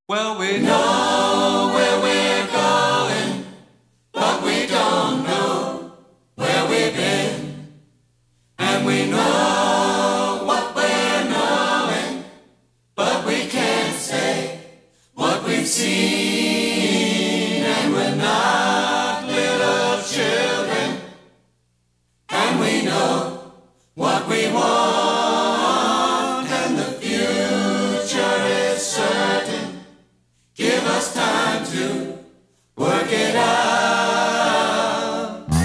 Well, we know where we're going, but we don't know where we've been. And we know what we're knowing, but we can't say what we've seen. And we're not little children, and we know what we want, and the future is certain. Give us time to work it out.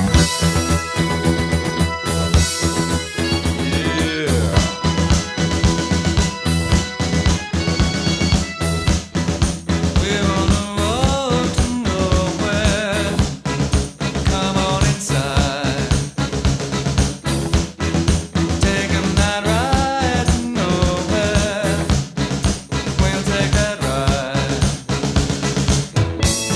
Yeah. We're on the road to nowhere. Come on inside. Taking that ride to nowhere. We'll take that ride.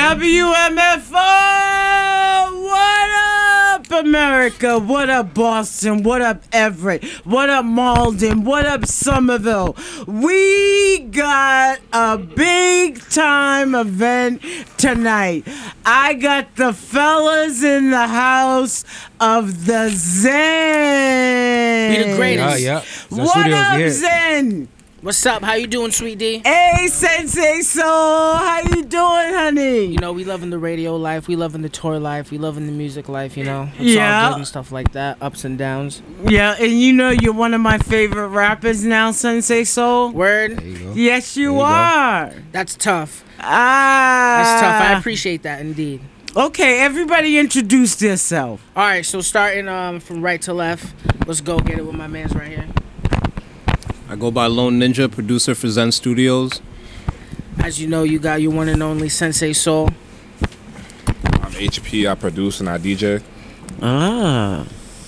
WMFO! What up, America? What up, Boston? What up, Everett? What up, Malden? What up, Somerville? We got a big time event tonight. I got the fellas in the house of the Zen. We the greatest. Yeah. What up, Zen? What's up? How you doing, Sweet D? Hey, Sensei Soul, how you doing, honey? You know, we loving the radio life, we loving the tour life, we loving the music life, you know? It's Yeah. all good and stuff like that, ups and downs. Yeah, and you know you're one of my favorite rappers now, Sensei Soul. Word? There you go. Yes, you There you go. are. That's tough. Ah, That's tough. I appreciate that, indeed. Okay, everybody introduce yourself. All right, so starting from right to left, let's go get it with my mans right here. I go by Lone Ninja, producer for Zen Studios. As you know, you got your one and only Sensei Soul. I'm HP. I produce and I DJ. Ah.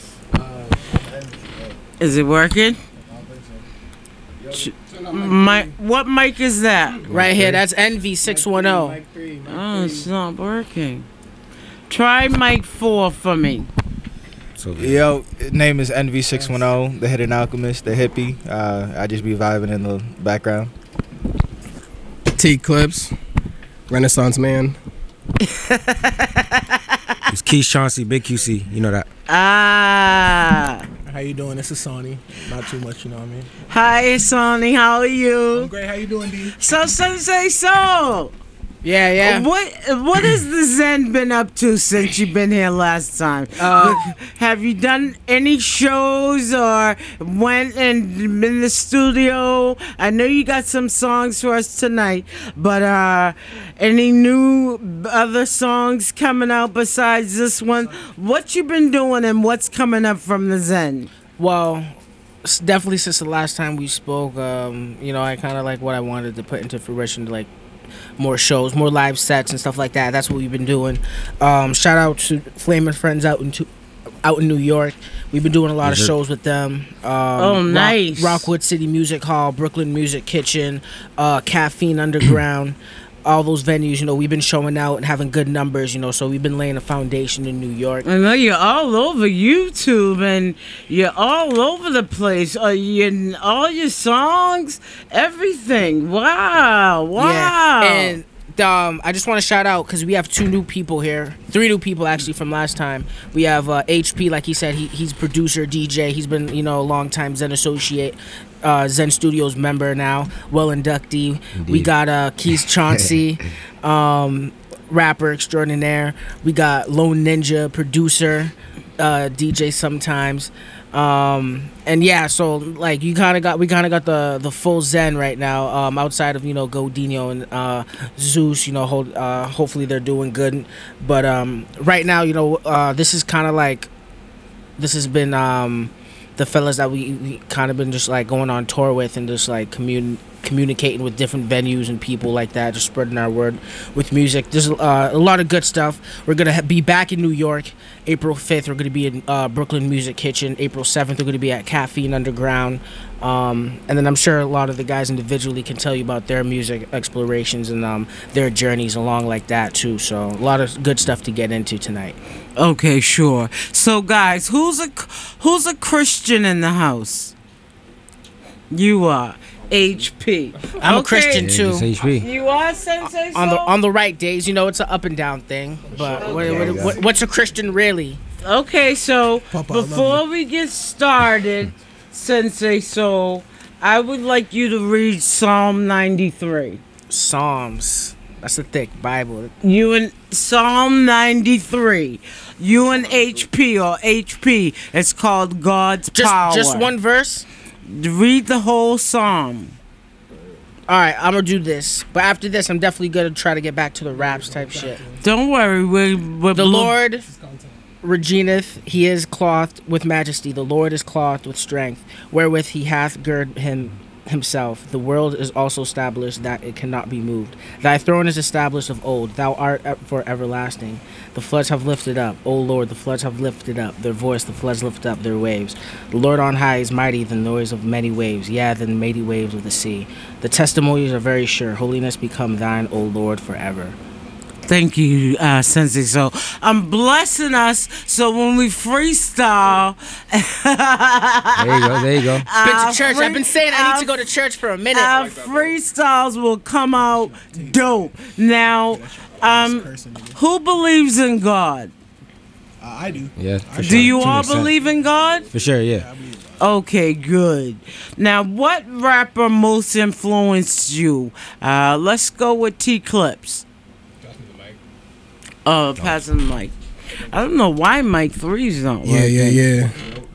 Is it working? What mic is that? Right here, that's Envy 610. Oh, it's not working. Try mic 4 for me. Yo, name is NV610, the Hidden Alchemist, the hippie. I just be vibing in the background. T Clips, Renaissance Man. It's Keith Chauncey, Big QC. You know that. Ah. How you doing? This is Sonny. Not too much, you know what I mean? Hi, Sonny. How are you? I'm great. How you doing, D? So, Sensei Soul. Yeah, yeah. What has the Zen been up to since you've been here last time? Have you done any shows or went and been in the studio? I know you got some songs for us tonight, but any new other songs coming out besides this one? What you been doing and what's coming up from the Zen? Well, definitely since the last time we spoke, you know, I kind of like what I wanted to put into fruition, like more shows, more live sets and stuff like that. That's what we've been doing. Shout out to Flamin' Friends out in New York. We've been doing a lot of shows with them. Nice. Rockwood City Music Hall, Brooklyn Music Kitchen, Caffeine Underground. All those venues, you know, we've been showing out and having good numbers, you know, so we've been laying a foundation in New York. I know you're all over YouTube and you're all over the place. All your songs, everything. Wow. Yeah. And I just want to shout out because we have 2 new people here, 3 new people actually from last time. We have HP, like he said, he's producer, DJ. He's been, you know, a long time Zen associate. Zen Studios member now, well inductee. Indeed. We got Keith Chauncey, rapper extraordinaire. We got Lone Ninja, producer, DJ sometimes. And yeah, so like we kind of got the full Zen right now. Outside of, you know, Godinho and Zeus, you know, hopefully they're doing good. But right now, you know, this has been the fellas that we kind of been just like going on tour with and just like communicating with different venues and people like that, just spreading our word with music. There's a lot of good stuff. We're gonna be back in New York April 5th. We're gonna be in Brooklyn Music Kitchen. April 7th we're gonna be at Caffeine Underground. And then I'm sure a lot of the guys individually can tell you about their music explorations and their journeys along like that too. So a lot of good stuff to get into tonight. Okay, sure. So, guys, who's a Christian in the house? You are. HP. I'm a Okay. Christian Yeah, too. just HP. You are, Sensei Soul? On the right days, you know, it's an up and down thing. But what's a Christian really? Okay, so Papa, I love before we get started, Sensei Soul, I would like you to read Psalm 93. Psalms. That's a thick Bible. You and Psalm 93. You and HP or HP. It's called God's Power. Just one verse. Read the whole psalm. All right, I'm gonna do this. But after this, I'm definitely gonna try to get back to the raps type shit. Don't worry, we're The Lord regeneth, he is clothed with majesty. The Lord is clothed with strength, wherewith he hath girded himself. The world is also established that it cannot be moved. Thy throne is established of old. Thou art for everlasting. The floods have lifted up. O Lord, the floods have lifted up their voice. The floods lift up their waves. The Lord on high is mighty, the noise of many waves. Yeah, the mighty waves of the sea. The testimonies are very sure. Holiness become thine, O Lord, forever. Thank you, Sensei. So I'm blessing us. So when we freestyle, There you go. Been to church. I've been saying I need to go to church for a minute. our freestyles will come out dope. Now, who believes in God? I do. Yeah, for sure. Do you all 100%. believe in God? For sure, yeah. Okay, good. Now, what rapper most influenced you? Let's go with T Clips. Oh, passing the mic. I don't know why Mike 3's not Yeah.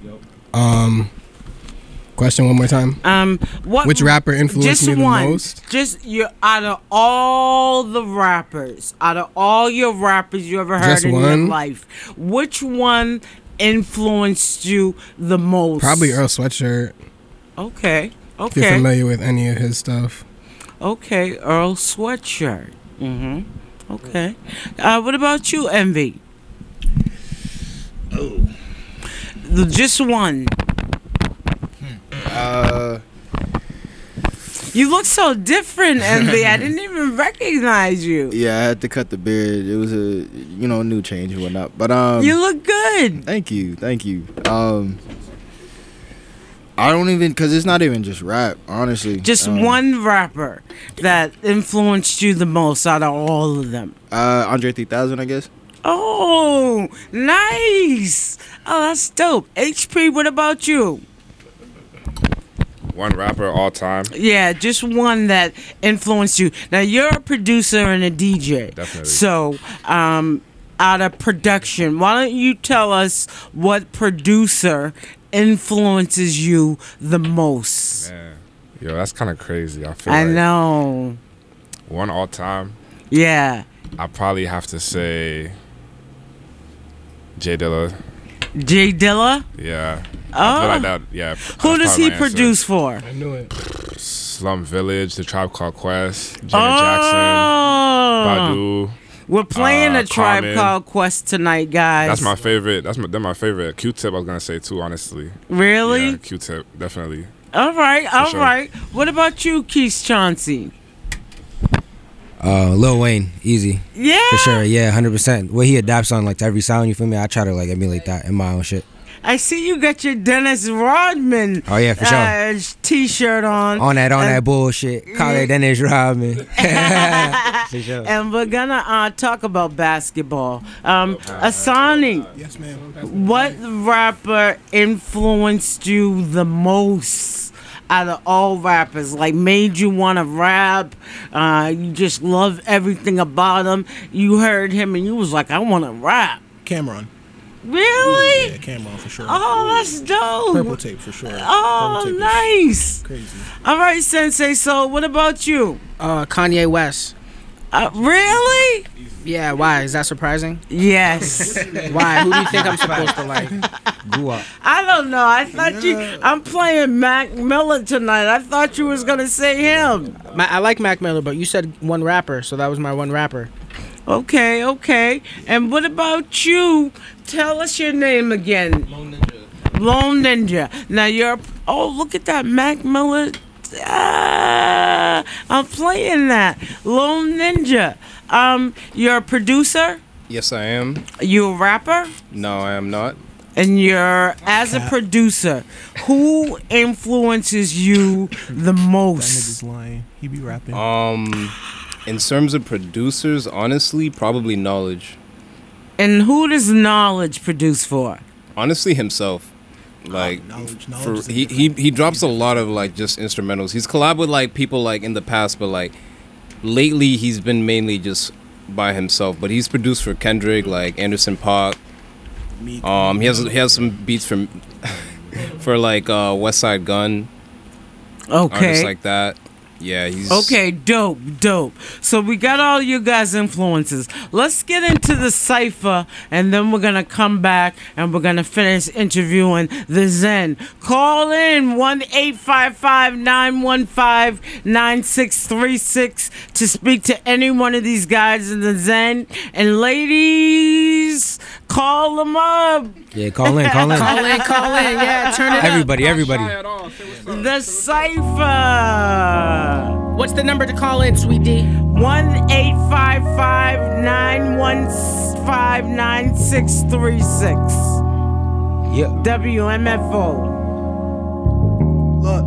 Question one more time. What? Which rapper influenced me the most? Just you out of all the rappers, out of all your rappers you ever heard Just in your one? life, which one influenced you the most? Probably Earl Sweatshirt. Okay. If you're familiar with any of his stuff. Okay, Earl Sweatshirt. Okay. What about you, Envy? Oh. Just one. You look so different, Envy. I didn't even recognize you. Yeah, I had to cut the beard. It was a new change and whatnot. But You look good. Thank you. I don't even, because it's not even just rap, honestly. Just one rapper that influenced you the most out of all of them. Andre 3000, I guess. Oh, nice. Oh, that's dope. HP, what about you? One rapper all time. Yeah, just one that influenced you. Now, you're a producer and a DJ. Definitely. So, out of production, why don't you tell us what producer influences you the most? Man. Yo, that's kind of crazy. I know. One all time. Yeah. I probably have to say Jay Dilla. Jay Dilla? Yeah. Oh. I feel like that, yeah. Who does he produce for? I knew it. Slum Village, The Tribe Called Quest, Janet Oh. Jackson, Badu. We're playing a Tribe Common. Called Quest tonight, guys. That's my favorite. They're my favorite. Q-Tip, I was gonna say too, honestly. Really? Yeah, Q-Tip, definitely. All right, sure. What about you, Keith Chauncey? Lil Wayne, easy. Yeah. For sure, yeah, 100%. What he adapts on like to every sound, you feel me? I try to like emulate that in my own shit. I see you got your Dennis Rodman Oh yeah, for sure. T-shirt on. On that bullshit. Call it Dennis Rodman. For sure. And we're gonna talk about basketball. Asani, Yes, ma'am. what rapper influenced you the most out of all rappers? Like made you want to rap? You just love everything about him. You heard him and you was like, I want to rap. Cameron. Really? Yeah, Cameron for sure. Oh, that's dope. Purple Tape for sure. Oh, Purple Tape is nice. Crazy. All right, Sensei. So, what about you? Kanye West. Really? Yeah, why? Is that surprising? Yes. Why? Who do you think I'm supposed to like? I don't know. I thought I'm playing Mac Miller tonight. I thought you was gonna say him. I like Mac Miller, but you said one rapper, so that was my one rapper. Okay. And what about you? Tell us your name again. Lone Ninja. Now look at that Mac Miller. I'm playing that. Lone Ninja. You're a producer? Yes, I am. You a rapper? No, I am not. And as a producer, who influences you the That most? nigga's lying. He be rapping. In terms of producers, honestly, probably Knowledge. And who does Knowledge produce for? Honestly, himself. Like, Knowledge is he drops a lot of like just instrumentals. He's collabed with like people like in the past, but like lately he's been mainly just by himself. But he's produced for Kendrick, like Anderson .Paak. He has some beats from for like West Side Gun. Okay. Artists like that. Yeah, he's Okay, dope. So we got all you guys' influences. Let's get into the cipher, and then we're gonna come back and we're gonna finish interviewing the Zen. Call in 1-855-915-9636 to speak to any one of these guys in the Zen. And ladies, call them up. Yeah, call in. Call in. Yeah, turn it up. Everybody. The cipher. What's the number to call in, Sweet D? 1-855-915-9636. Yeah. WMFO. Look.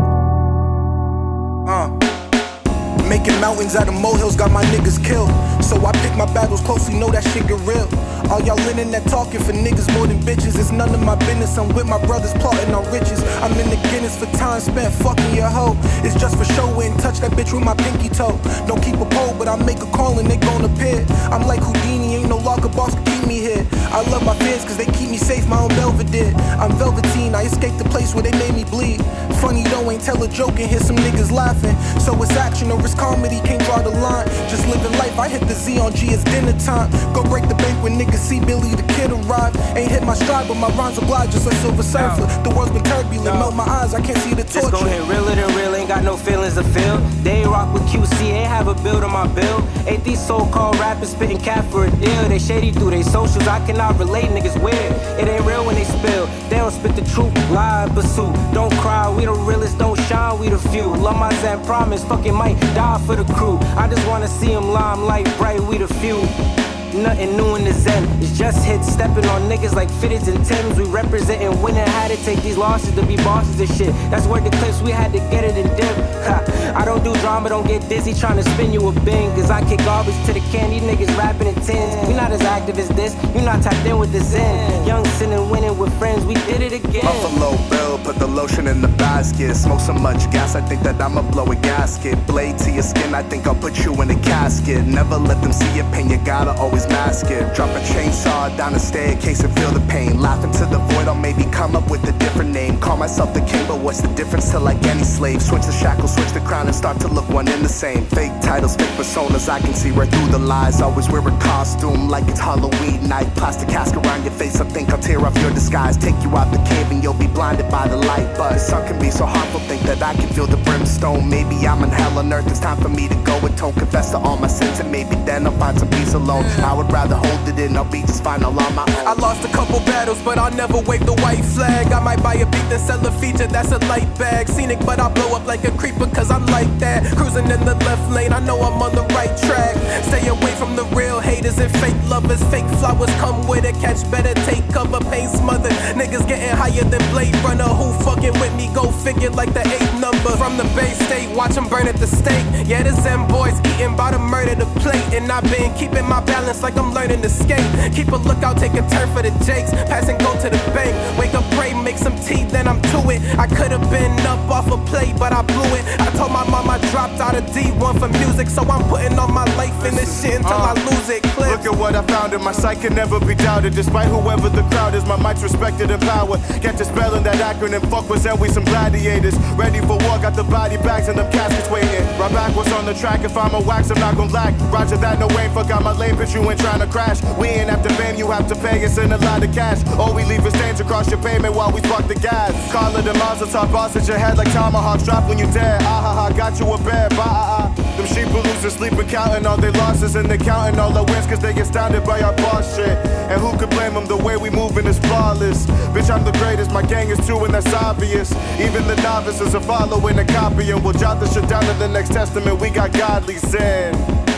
Making mountains out of molehills got my niggas killed. So I pick my battles closely, know that shit get real. All y'all internet talking for niggas more than bitches. It's none of my business, I'm with my brothers plotting on riches. I'm in the Guinness for time spent fucking your hoe. It's just for show, and touch that bitch with my pinky toe. Don't keep a pole, but I make a call and they gon' appear. I'm like Houdini, ain't no locker boss can keep me here. I love my fears cause they keep me safe, my own Belvedere. I'm Velveteen, I escaped the place where they made me bleed. Funny though, ain't tell a joke and hear some niggas laughing. So it's action or it's comedy, can't draw the line. Just living life, I hit the Z on G, it's dinner time. Go break the bank when niggas see Billy the Kid arrive. Ain't hit my stride, but my rhymes will glide just like Silver Surfer. The world's been turbulent, melt my eyes, I can't see the torture. It's gon' hit realer than real, ain't got no feelings to feel. They rock with QC, ain't have a build on my bill. Ain't these so-called rappers spitting cap for a deal. They shady through they socials, I cannot relate, niggas weird. It ain't real when they spill, they don't spit the truth, lie and pursue. Don't cry, we the realest, don't shine, we the few. Love my Zen promise, fucking might die for the crew. I just wanna see them limelight bright, we the few. Nothing new in the Zen, it's just hits. Stepping on niggas like fitteds and Timbs. We representing winning, had to take these losses to be bosses and shit. That's where the clips, we had to get it and dip. I don't do drama, don't get dizzy trying to spin you a bing. Cause I kick garbage to the can, these niggas rapping in tins. We not as active as this, you not tapped in with the Zen. Young sinning, winning with friends, we did it again. Buffalo Bill, put the lotion in the basket. Smoke so much gas, I think that I'ma blow a gasket. Blade to your skin, I think I'll put you in a casket. Never let them see your pain, you gotta always mask it. Drop a chainsaw down the staircase and feel the pain. Laugh into the void, I'll maybe come up with a different name. Call myself the king, but what's the difference to like any slave? Switch the shackles, switch the crown and start to look one in the same. Fake titles, fake personas, I can see right through the lies. Always wear a costume like it's Halloween night. Plastic cask around your face, I think I'll tear off your disguise. Take you out the cave and you'll be blinded by the light. But the sun can be so harmful, think that I can feel the brimstone. Maybe I'm in hell on earth, it's time for me to go atone. Confess to all my sins and maybe then I'll find some peace alone. I would rather hold it in, I'll be just fine all on my own. I lost a couple battles, but I'll never wave the white flag. I might buy a beat then sell a feature, that's a light bag. Scenic, but I blow up like a creeper, cause I'm like that. Cruising in the left lane, I know I'm on the right track. Stay away from the real haters and fake lovers. Fake flowers come with a catch, better take cover. Pain smothered, niggas getting higher than Blade Runner. Who fucking with me, go figure like the 8th number. From the Bay State, watch them burn at the stake. Yeah, the Zen boys eating by the murder the plate. And I've been keeping my balance like I'm learning to skate. Keep a lookout, take a turn for the jakes. Pass and go to the bank. Wake up, pray, make some tea, then I'm to it. I could've been up off a play, but I blew it. I told my mom I dropped out of D1 for music, so I'm putting all my life in this shit until I lose it. Clip. Look at what I found, and my sight can never be doubted. Despite whoever the crowd is, my mic's respected and power. Get to spelling that acronym, fuck was we some gladiators. Ready for war, got the body bags and them caskets waiting. Right back was on the track, if I'm a wax, I'm not gon' lack. Roger that, no ain't forgot my lane, but you ain't trying to crash. We ain't after fame, you have to pay us in a lot of cash. All we leave is stains across your pavement while we spark the gas. Call it a Mazel Tov, boss at your head like tomahawks. Drop when you dare, ah ha ha, got you a bear, bah ah ah. Them sheep who losing sleep and counting all their losses, and they counting all their wins cause they astounded by our boss shit. And who could blame them, the way we moving is flawless. Bitch, I'm the greatest, my gang is too, and that's obvious. Even the novices are following and copying. We'll jot this shit down to the next testament, we got godly sin.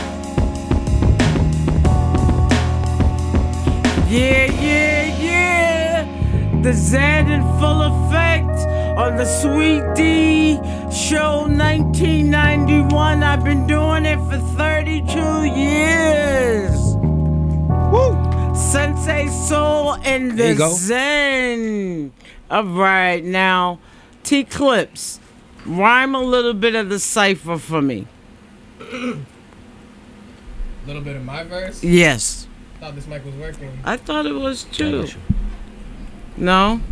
Yeah, yeah, yeah. The Zen in full effect on the Sweet D Show 1991. I've been doing it for 32 years. Woo! Sensei Soul and the Zen. All right, now, T-Clips, rhyme a little bit of the cipher for me. A little bit of my verse? Yes. I thought this mic was working. I thought it was too. No?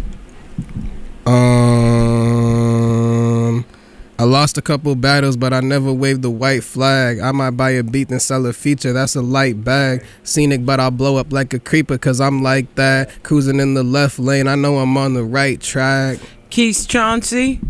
I lost a couple battles, but I never waved the white flag. I might buy a beat and sell a feature, that's a light bag. Scenic, but I'll blow up like a creeper, cause I'm like that. Cruising in the left lane, I know I'm on the right track. Keith Chauncey.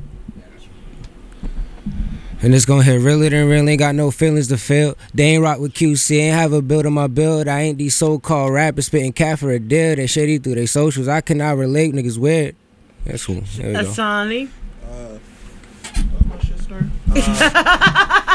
And it's gonna hit realer than real, ain't got no feelings to feel. They ain't rock with QC, ain't have a build on my build. I ain't these so-called rappers spitting cat for a deal. They shady through their socials, I cannot relate, niggas weird. That's cool. There we go. Asani. My shit start.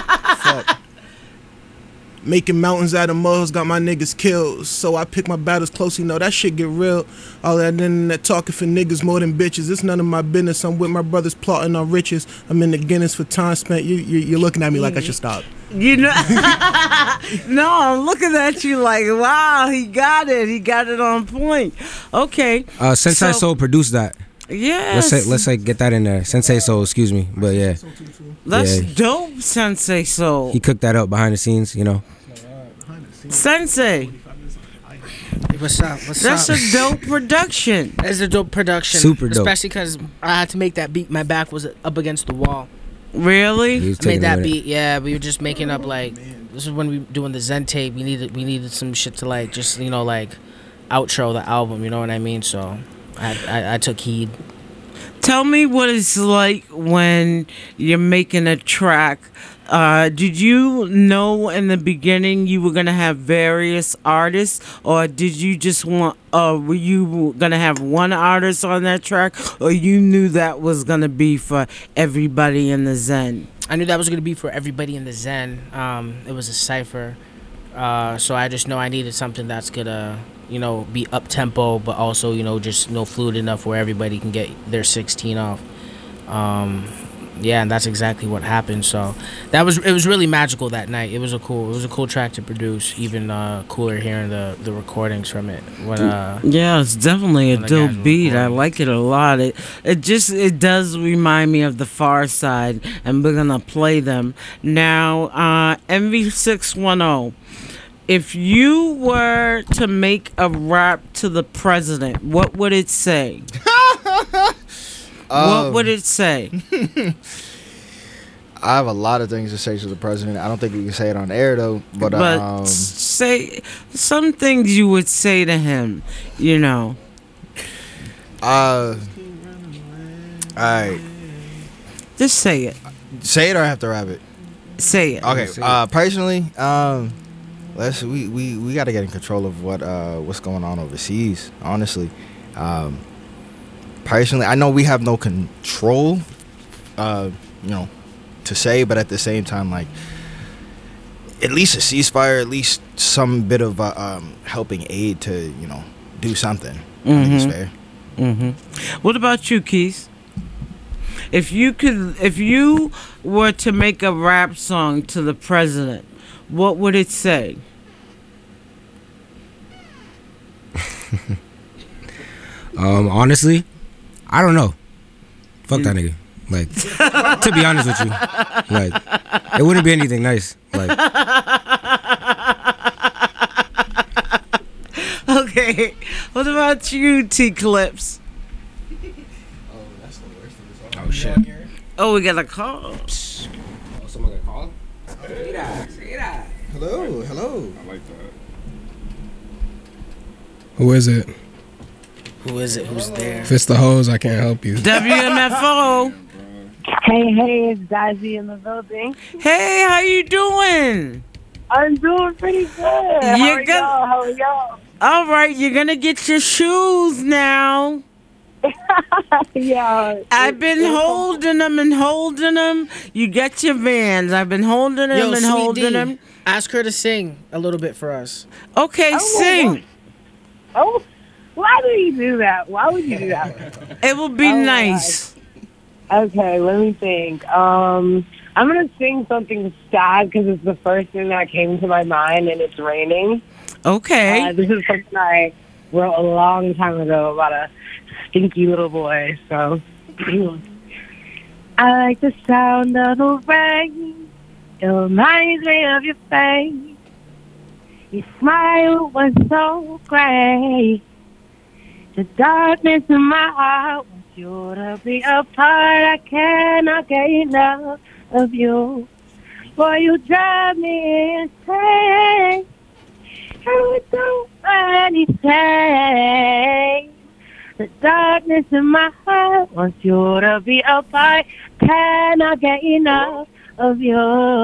fuck? Making mountains out of molehills got my niggas killed. So I pick my battles close, you know, that shit get real. All that internet talking for niggas more than bitches. It's none of my business. I'm with my brothers plotting on riches. I'm in the Guinness for time spent. You're looking at me like I should stop. You know, no, I'm looking at you like, wow, he got it. He got it on point. Okay. Sensei Soul produced that. Yes. Let's say get that in there. Sensei Soul, excuse me, but yeah. That's Yeah. dope, Sensei Soul. He cooked that up behind the scenes, you know. Sensei. What's up? That's a dope production. That's a dope production. Super dope. Especially because I had to make that beat. My back was up against the wall. Really? I made that beat. Yeah, we were just making up like. This is when we were doing the Zen tape. We needed some shit to like just like outro the album. You know what I mean? So I took heed. Tell me what it's like when you're making a track. Did you know in the beginning you were gonna have various artists, or did you just want? Were you gonna have one artist on that track, or you knew that was gonna be for everybody in the Zen? I knew that was gonna be for everybody in the Zen. It was a cipher, so I just know I needed something that's gonna be up tempo, but also just fluid enough where everybody can get their 16 off. Yeah, and that's exactly what happened. So it was really magical that night. It was a cool track to produce. Even cooler hearing the recordings from it. Yeah, it's definitely a dope beat. I like it a lot. It does remind me of the Far Side, and we're gonna play them now. MV610. If you were to make a rap to the president, what would it say? What would it say? I have a lot of things to say to the president. I don't think you can say it on air though. But say some things you would say to him. All right. Just say it. Say it or I have to rap it? Say it. Okay. Personally, we got to get in control of what's going on overseas. Honestly, personally, I know we have no control, to say, but at the same time, like, at least a ceasefire, at least some bit of helping aid to, do something. I think it's fair. What about you, Keith? If you were to make a rap song to the president, what would it say? Honestly, I don't know. Fuck that nigga. Like, to be honest with you, like, it wouldn't be anything nice. Like, okay. What about you, T Clips? oh shit. Oh, we got a call. Someone got a call? Hello. I like that. Who is it? Who is it? Who's there? If it's the hoes, I can't help you. WMFO. Hey, it's Dazzy in the building. Hey, how you doing? I'm doing pretty good. How are y'all? All right, you're gonna get your shoes now. Yeah. I've been holding them. You get your Vans. I've been holding them Yo, and Sweet holding D, them. Ask her to sing a little bit for us. Okay, sing. Why do you do that? Why would you do that? It will be nice. Okay, let me think. I'm going to sing something sad because it's the first thing that came to my mind, and it's raining. Okay. This is something I wrote a long time ago about a stinky little boy, so. I like the sound of the rain. It reminds me of your face. Your smile was so great. The darkness in my heart wants you to be a part. I cannot get enough of you. Boy, you drive me insane. And we don't anything. The darkness in my heart wants you to be a part. Cannot get enough of you.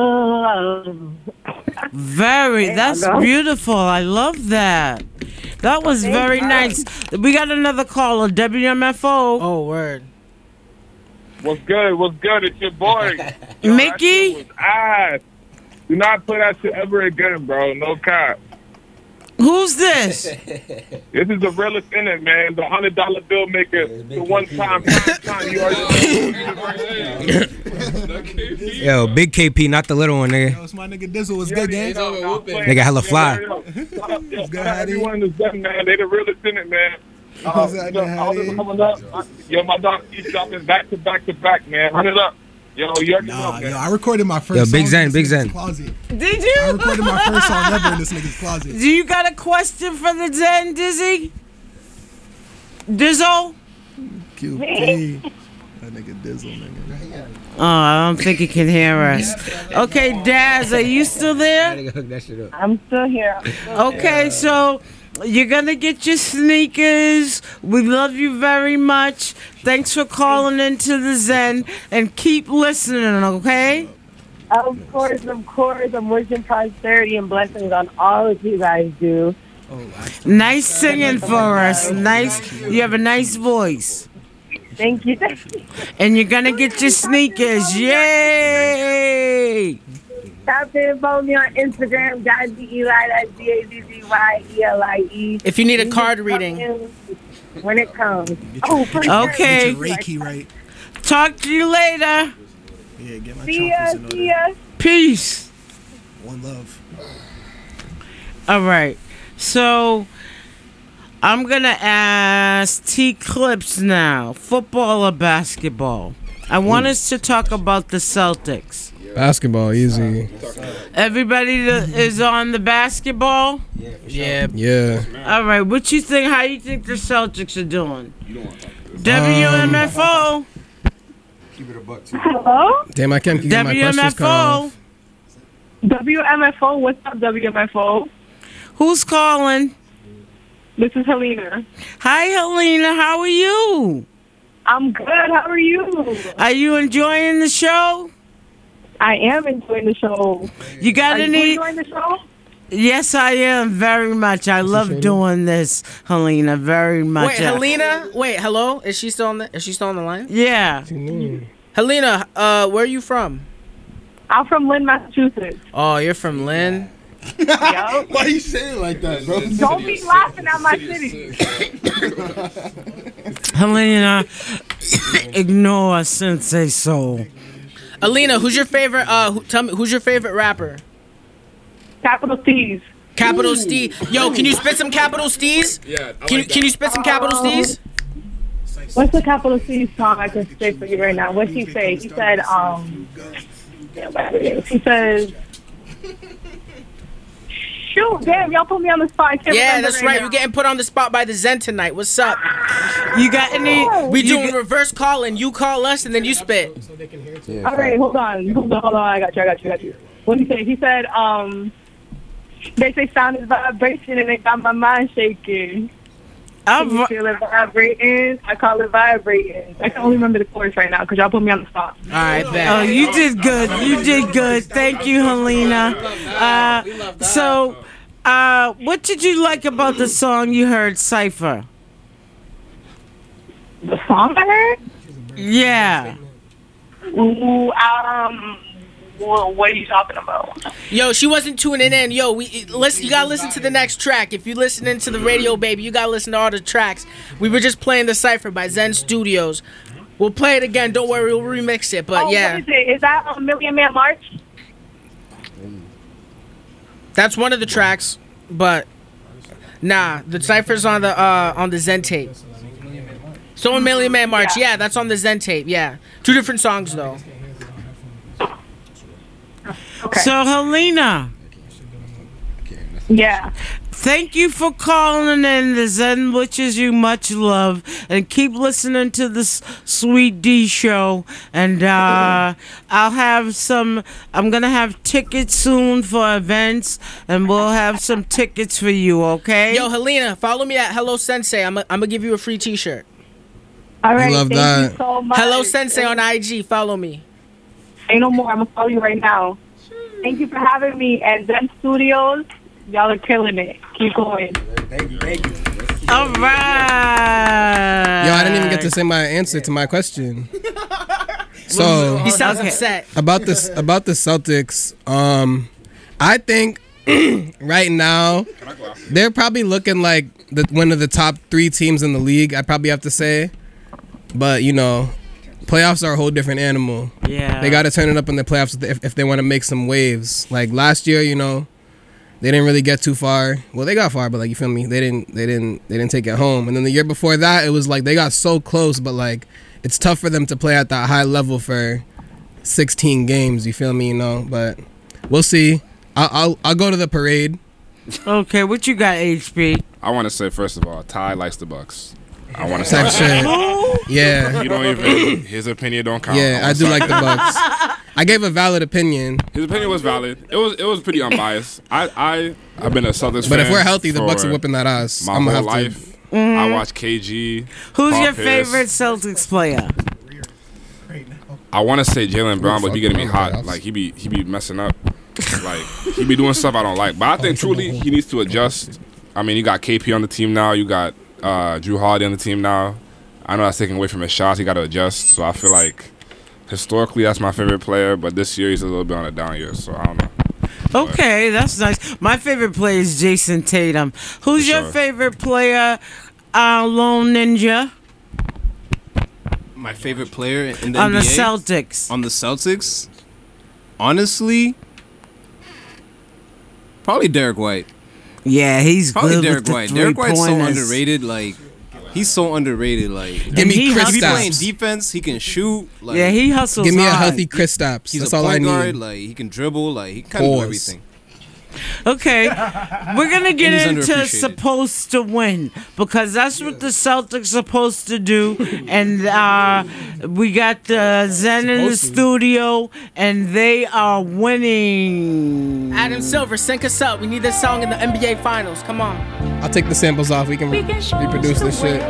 That's beautiful. I love that. That was very nice. We got another caller, WMFO. Oh, word. What's good? It's your boy. Mickey? That shit was ass. Do not play that shit ever again, bro. No cap. Who's this? This is the realest in it, man. The $100 bill maker. The one time. You already Yo, big KP, not the little one, nigga. It's my nigga Dizzle. What's good, gang? Nigga hella fly. Everyone is done, man. They the realest in it, man. All this coming up. Yo, my dog keeps dropping back to back to back, man. Run it up. Yo, you already know, man. Yo, I recorded my first Yo, song Big Zen, in Big this Zen. nigga's closet. Did you? I recorded my first song ever in this nigga's closet. Do you got a question for the Zen, Dizzy? Dizzo? QP. That nigga Dizzle, nigga. Oh, I don't think he can hear us. Okay, Daz, are you still there? I'm still here. Okay, so you're gonna get your sneakers. We love you very much. Thanks for calling into the Zen and keep listening, okay? Of course. I'm wishing prosperity and blessings on all of you guys do. Nice singing for us. Nice. You have a nice voice. Thank you. And you're gonna get your sneakers. Yay! Stop in, follow me on Instagram, Daddy Eli, that's DADDYELIE. If you need a card reading. When it comes. Okay. Reiki right. Talk to you later. Yeah, get my See ya, chocolates in see ya. Peace. One love. All right. So I'm gonna ask T Clips now. Football or basketball? I want us to talk about the Celtics. Basketball, easy. Everybody that is on the basketball? Yeah. Yeah. All right. What you think? How you think the Celtics are doing? WMFO. Hello? Damn, I can't get my questions cut off. WMFO, what's up, WMFO? Who's calling? This is Helena. Hi, Helena. How are you? I'm good. How are you? Are you enjoying the show? I am enjoying the show. You got Are any? you enjoying the show? Yes, I am very much. I love doing this, Helena, very much. Wait, Helena. Wait, hello. Is she still on the? Is she still on the line? Yeah. Helena, where are you from? I'm from Lynn, Massachusetts. Oh, you're from Lynn. Yup. Why you saying it like that, bro? Don't be laughing at my city. Helena, ignore Sensei Soul. Alina, who's your favorite? Tell me, who's your favorite rapper? Capital C's. Capital C. Yo, can you spit some Capital C's? Yeah. Can you spit some Capital C's? What's the Capital C song I can say for you right now? What's he say? He said, he says, shoot, damn, y'all put me on the spot. I can't Yeah, remember that's right. now. You're getting put on the spot by the Zen tonight. What's up? You got any? We doing reverse calling. You call us and then you spit. All right, hold on. I got you. What did he say? He said, they say sound is vibration and it got my mind shaking. Can you feel it vibrating? I call it vibrating. I can only remember the chorus right now because y'all put me on the spot. All right, bet. Oh, you did good. You did good. Thank you, Helena. What did you like about the song you heard, Cypher? The song I heard? Yeah. Ooh, what are you talking about? Yo, she wasn't tuning in. Yo, you gotta listen to the next track. If you listening to the radio, baby, you gotta listen to all the tracks. We were just playing the Cypher by Zen Studios. We'll play it again. Don't worry, we'll remix it. But yeah, What is it? Is that Million Man March? that's one of the tracks. But nah, the Cypher's on the Zen tape. So a Million Man March, yeah, that's on the Zen tape. Yeah, 2 different songs though. Okay. So, Helena. Yeah. Thank you for calling in. The Zen wishes you much love. And keep listening to this Sweet D show. And I'm going to have tickets soon for events. And we'll have some tickets for you, okay? Yo, Helena, follow me at Hello Sensei. I'm gonna give you a free T-shirt. All right. love thank that. you so much. Hello Sensei on IG. Follow me. Ain't no more. I'm gonna follow you right now. Thank you for having me at Zen Studios. Y'all are killing it. Keep going. Thank you. All right. Yo, I didn't even get to say my answer to my question. So He sounds upset. about the Celtics, I think right now they're probably looking like one of the top 3 teams in the league. I'd probably have to say, but you know, playoffs are a whole different animal. Yeah, they got to turn it up in the playoffs if they want to make some waves. Like last year, you know, they didn't really get too far. Well, they got far, but like you feel me, they didn't take it home. And then the year before that, it was like they got so close, but like it's tough for them to play at that high level for 16 games. You feel me, you know? But we'll see. I'll go to the parade. Okay, what you got, HP? I want to say first of all, Ty likes the Bucks. I want to Type say shit. Yeah. You don't even. His opinion don't count. Yeah, I do like the Bucks. I gave a valid opinion. His opinion was valid. It was pretty unbiased. I've been a Celtics fan. But if we're healthy, the Bucks are whipping that ass. My I'm whole gonna have life. to. I watch KG. Who's Paul your Pierce. favorite Celtics player? I want to say Jalen Brown, but he getting me hot. Like he be messing up. Like he be doing stuff I don't like. But I think truly he needs to adjust. I mean, you got KP on the team now. You got Drew Holiday on the team now. I know that's taking away from his shots. He got to adjust. So I feel like historically that's my favorite player. But this year he's a little bit on a down year. So I don't know. Okay, that's nice. My favorite player is Jason Tatum. Who's For your sure. favorite player, Lone Ninja? My favorite player in the On the NBA? Celtics. On the Celtics? Honestly, probably Derek White. Yeah, he's Probably good Derek with the White. Derek White's so three-pointers. underrated. Like, he's so underrated. Like, Give me he Chris he be playing Stapps. defense. He can shoot. Like, Yeah, he hustles Give me a hard. healthy Chris Stapps. He's That's a all I point need. guard. Like, he can dribble. Like, he kind of do Pause. everything. Okay, we're gonna get And he's into underappreciated. supposed to win because that's what the Celtics supposed to do, and we got the Zen in the studio, and they are winning. Adam Silver, sync us up. We need this song in the NBA Finals. Come on. I'll take the samples off. We can reproduce this shit.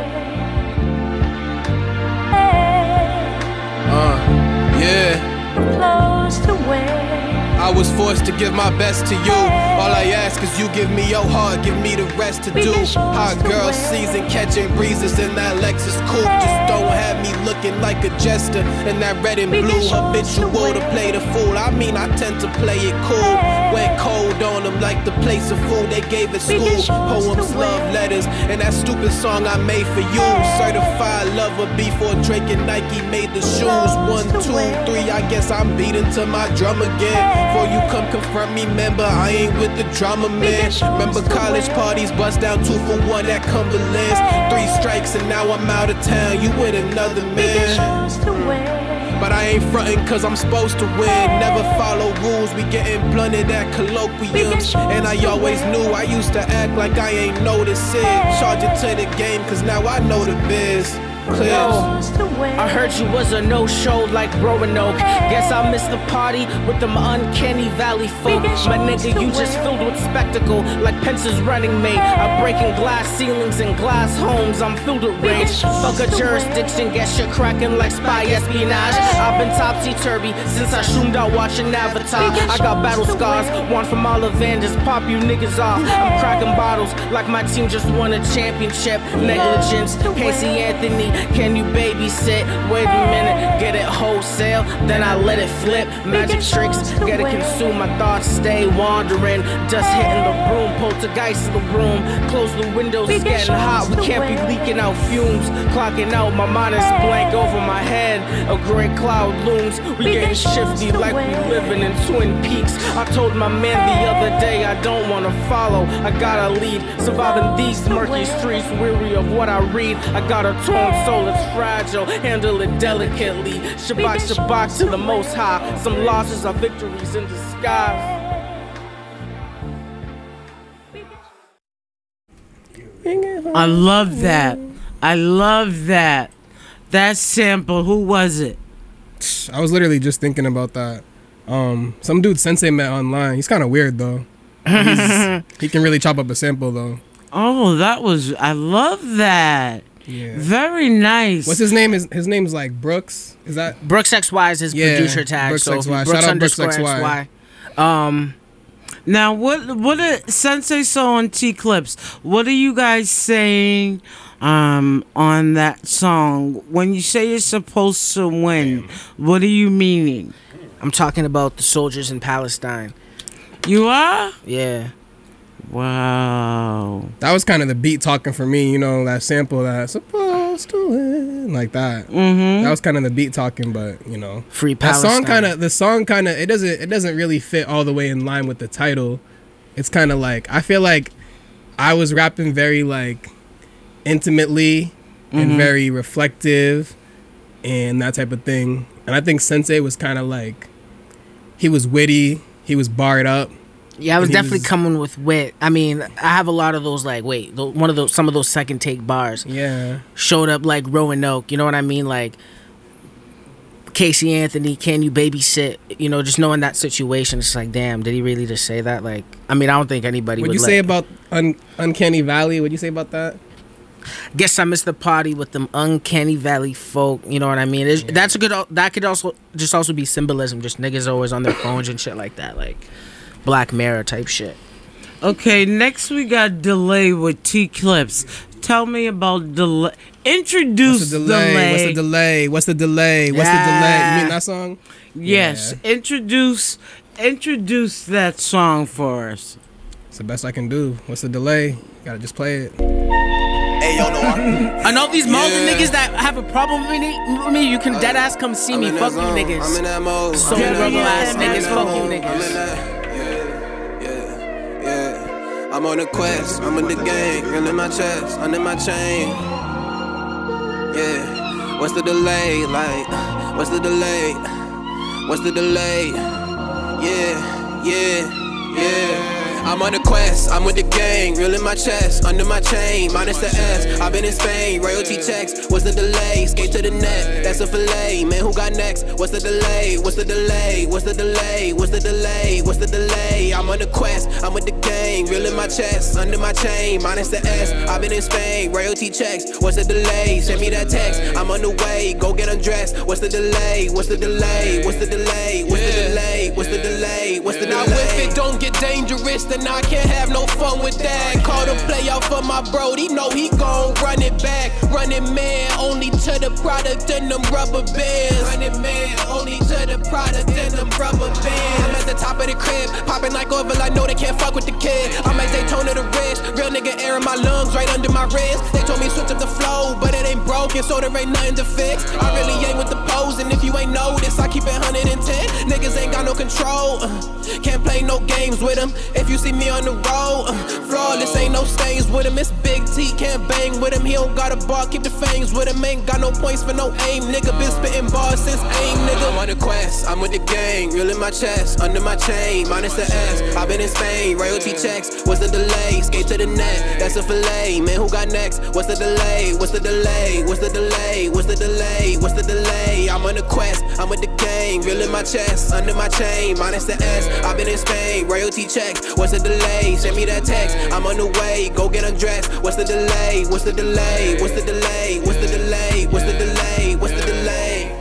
I was forced to give my best to you. All I ask is you give me your heart, give me the rest to do. Hot girl season, catching breezes in that Lexus coupe. Just don't have me looking like a jester in that red and blue. Habitual to play the fool. I mean, I tend to play it cool. Went cold on them like the place of food they gave at school. Poems, love letters, and that stupid song I made for you. Certified lover before Drake and Nike made the shoes. 1, 2, 3, I guess I'm beating to my drum again. Before you come confront me, member, I ain't with the drama, man. Remember college parties, bust down 2 for 1 at Cumberland's. 3 strikes and now I'm out of town, you with another man. But I ain't frontin' cause I'm supposed to win. Never follow rules, we getting blunted at colloquiums. And I always knew I used to act like I ain't noticed it. Charge it to the game cause now I know the biz. I heard you was a no-show like Roanoke. Guess I missed the party with them uncanny valley folk. My nigga, you just filled with spectacle like Pence's running mate. I'm breaking glass ceilings and glass homes. I'm filled with rage. Fuck a jurisdiction, get shit cracking like spy espionage. I've been topsy-turvy since I zoomed out watching Avatar. I got battle scars, one from all of Vanders. Pop you niggas off. I'm cracking bottles like my team just won a championship. Negligence, Casey Anthony. Can you babysit? Wait a minute, get it wholesale, then I let it flip. Magic tricks, gotta consume my thoughts, stay wandering. Dust hitting the room, poltergeist in the room. Close the windows, it's getting hot, we can't be leaking out fumes. Clocking out, my mind is blank over my head. A gray cloud looms, we getting shifty like we living in Twin Peaks. I told my man the other day I don't wanna follow, I gotta lead. Surviving these murky streets, weary of what I read. I got a torn soul, it's fragile, handle it delicately. Shabbat, Shabbat to the Most High. Some losses are victories in disguise. I love that. I love that. That sample, who was it? I was literally just thinking about that. Some dude Sensei met online. He's kind of weird though. He can really chop up a sample though. Oh, that was, I love that. Yeah. Very nice. What's his name? His name's like Brooks. Is that Brooks XY is his producer tag? Brooks so XY. Brooks Shout out Brooks _XY. XY. Now, what are Sensei saw on T Clips? What are you guys saying on that song? When you say you're supposed to win, what are you meaning? I'm talking about the soldiers in Palestine. You are? Yeah. Wow. That was kind of the beat talking for me, you know, that sample that supposed to win, like that. Mm-hmm. That was kind of the beat talking, but you know, Free that Palestine. the song kind of it doesn't really fit all the way in line with the title. It's kind of like I feel like I was rapping very like intimately and very reflective and that type of thing, and I think Sensei was kind of like he was witty, he was barred up. Yeah, I was definitely coming with wit. I mean, I have a lot of those like some of those second take bars. Yeah. Showed up like Roanoke, you know what I mean? Like Casey Anthony, can you babysit? You know, just knowing that situation, it's like, damn, did he really just say that? Like, I mean, I don't think anybody would. What'd you say about Uncanny Valley? What'd you say about that? Guess I missed the party with them Uncanny Valley folk. You know what I mean? That's a good. That could also be symbolism. Just niggas always on their phones and shit like that. Like Black Mirror type shit. Okay, next we got Delay with T-Clips. Tell me about Delay. Introduce What's the delay? What's the delay? What's the delay? What's the delay? You mean that song? Yes. Yeah. Introduce that song for us. It's the best I can do. What's the delay? Gotta just play it. Hey, yo, no, I know these Malden niggas that have a problem with me. You can dead ass come see me. Fuck you niggas. I'm in that mode. So rebel ass niggas. Fuck you niggas. I'm on a quest, I'm in the gang, real in my chest, under my chain. Yeah, what's the delay? Like, what's the delay? What's the delay? Yeah. I'm on a quest, I'm with the gang, real in my chest, under my chain, minus the S. I've been in Spain, royalty checks. What's the delay? Skate to the net, that's a fillet. Man, who got next? What's the delay? What's the delay? What's the delay? What's the delay? What's the delay? I'm on a quest, I'm with the gang, real in my chest, under my chain, minus the S. I've been in Spain, royalty checks. What's the delay? Send me that text. I'm on the way, go get undressed. What's the delay? What's the delay? What's the delay? What's the delay? What's the delay? What's the delay? Now if it don't get dangerous, then I can't have no fun with that. Call the play out for my brody, know he gon' run it back. Running man, only to the product and them rubber bands. Running man, only to the product and them rubber bands. I'm at the top of the crib, popping like Orville, I know they can't fuck with the kid. I'm at Daytona the Ridge, real nigga air in my lungs, right under my wrist. They told me switch up the flow, but it ain't broken, so there ain't nothing to fix. I really ain't with the pose, and if you ain't noticed, I keep it 110. Niggas ain't got no control, can't play no games with them. If you see me on the road, flawless, ain't no stains with him. It's Big T, can't bang with him. He don't got a bar, keep the fangs with him. Ain't got no points for no aim, nigga. Been spitting bars since aim, nigga. I'm on the quest, I'm with the gang, real in my chest, under my chain, minus the S. I've been in Spain, royalty checks. What's the delay? Skate to the net, that's a fillet. Man, who got next? What's the delay? What's the delay? What's the delay? What's the delay? What's the delay? I'm on the quest, I'm with the gang, real in my chest, under my chain, minus the S. I've been in Spain, royalty checks. What's the delay? Send me that text. I'm on the way, go get undressed. What's the delay? What's the delay? What's the delay? What's the delay? What's the delay? What's the delay?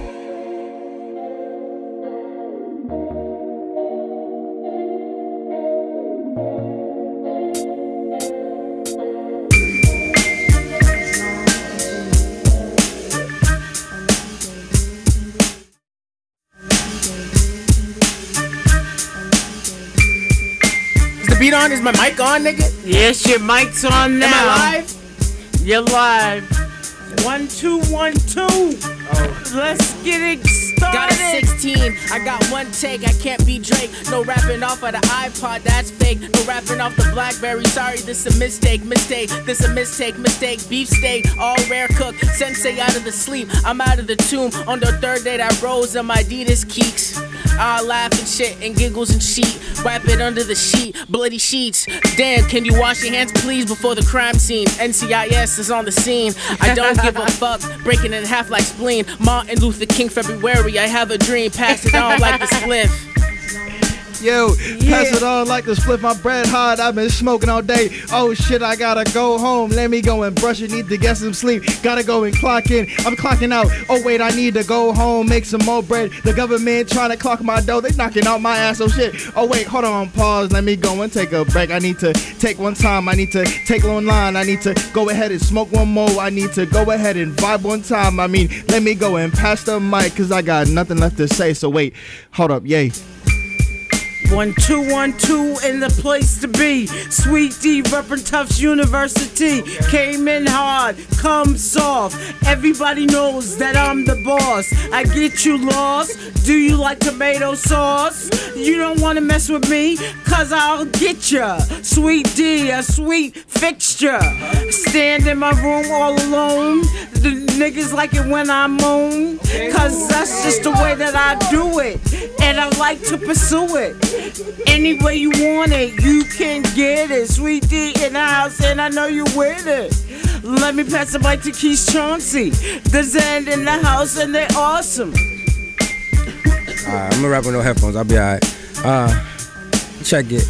Beat on? Is my mic on, nigga? Yes, your mic's on now. Am I live? You're live. 1 2 1 2. Oh. Let's get it started. Got a 16. I got one take. I can't be Drake. No rapping off of the iPod. That's fake. No rapping off the BlackBerry. Sorry, this a mistake. This a mistake. Beefsteak. All rare cook. Sensei out of the sleep. I'm out of the tomb. On the third day, I rose on my Adidas Keeks. I laugh and shit and giggles and sheet. Wipe it under the sheet, bloody sheets. Damn, can you wash your hands please before the crime scene? NCIS is on the scene. I don't give a fuck, breaking in half like spleen. Martin Luther King, February, I have a dream. Pass it on like the spliff. Yo, pass it on like the split. My bread hot, I've been smoking all day. Oh shit, I gotta go home. Let me go and brush it, need to get some sleep. Gotta go and clock in, I'm clocking out. Oh wait, I need to go home, make some more bread. The government trying to clock my dough, they knocking out my ass, oh shit. Oh wait, hold on, pause, let me go and take a break. I need to take one time, I need to take one line. I need to go ahead and smoke one more. I need to go ahead and vibe one time. I mean, let me go and pass the mic, cause I got nothing left to say. So wait, hold up, yay. 1212 in the place to be. Sweet D reppin' Tufts University. Came in hard, come soft. Everybody knows that I'm the boss. I get you lost. Do you like tomato sauce? You don't wanna mess with me, cause I'll get ya. Sweet D, a sweet fixture. Stand in my room all alone. The niggas like it when I moan, cause that's just the way that I do it. And I like to pursue it. Any way you want it, you can get it. Sweet D in the house, and I know you with it. Let me pass the mic to Keith Chauncey. The Zen in the house, and they're awesome. Alright, I'm gonna rap with no headphones. I'll be alright. Check it.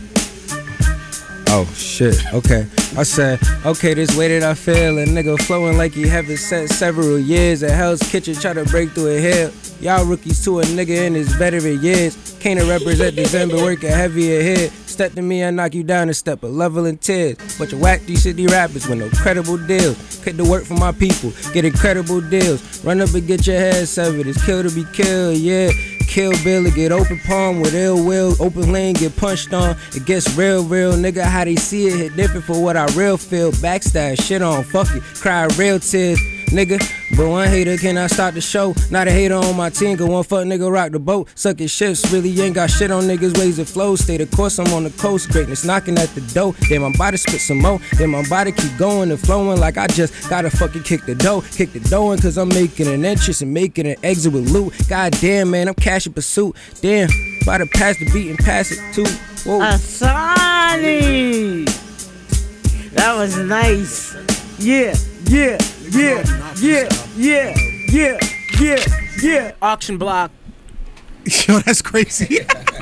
Oh shit, okay. I said, okay, this way that I feel. A nigga flowing like he haven't spent several years at Hell's Kitchen, try to break through a hill. Y'all rookies to a nigga in his veteran years. Can't represent December, working heavier here. Step to me, I knock you down a step, a level in tears. Bunch of whack these city rappers with no credible deals. Quit the work for my people, get incredible deals. Run up and get your head severed, it's kill to be killed, yeah. Kill Bill and get open palm with ill will. Open lane, get punched on. It gets real, nigga. How they see it hit different for what I real feel. Backstab, shit on, fuck it. Cry real tears, nigga. But one hater cannot stop the show. Not a hater on my team, cause one fuck nigga rock the boat. Sucking shifts, really ain't got shit on niggas' ways of flow. Stay the course, I'm on the coast. Greatness knocking at the door. Then I'm about to spit some more. Then I'm about to keep going and flowing like I just gotta fucking kick the dough. Kick the dough in cause I'm making an entrance and making an exit with loot. God damn, man, I'm cash in pursuit. Damn, about to pass the beat and pass it too. Whoa. Asani! That was nice. Yeah. Auction block. Yo, that's crazy.